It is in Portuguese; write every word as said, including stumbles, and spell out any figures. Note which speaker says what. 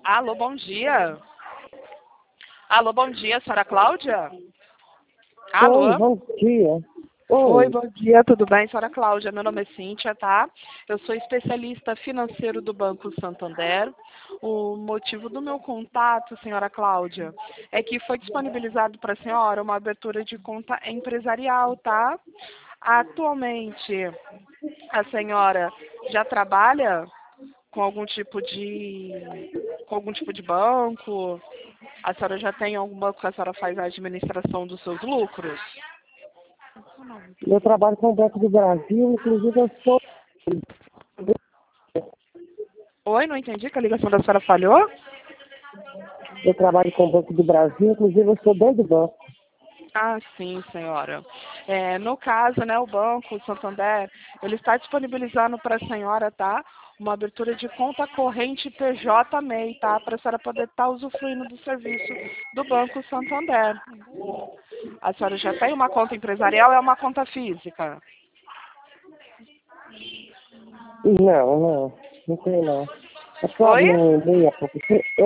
Speaker 1: Alô, bom dia. Alô, bom dia, senhora Cláudia?
Speaker 2: Oi,
Speaker 1: Alô?
Speaker 2: bom dia.
Speaker 1: Oi,
Speaker 2: Oi,
Speaker 1: bom dia, tudo bem, senhora Cláudia? Meu nome é Cíntia, tá? Eu sou especialista financeiro do Banco Santander. O motivo do meu contato, senhora Cláudia, é que foi disponibilizado para a senhora uma abertura de conta empresarial, tá? Atualmente, a senhora já trabalha com algum tipo de com algum tipo de banco? A senhora já tem algum banco que a senhora faz a administração dos seus lucros?
Speaker 2: eu trabalho com o Banco do Brasil, inclusive eu sou,
Speaker 1: Oi, não entendi que a ligação da senhora falhou?
Speaker 2: eu trabalho com o Banco do Brasil, inclusive eu sou dentro do banco.
Speaker 1: Ah, sim, senhora. É, no caso, né, o Banco o Santander, ele está disponibilizando para a senhora, tá? Uma abertura de conta corrente P J M E I, tá? Para a senhora poder estar usufruindo do serviço do Banco Santander. A senhora já tem uma conta empresarial ou é uma conta física?
Speaker 2: Não, não, não tem não. É só
Speaker 1: Oi?
Speaker 2: abrir um e-mail há pouco tempo.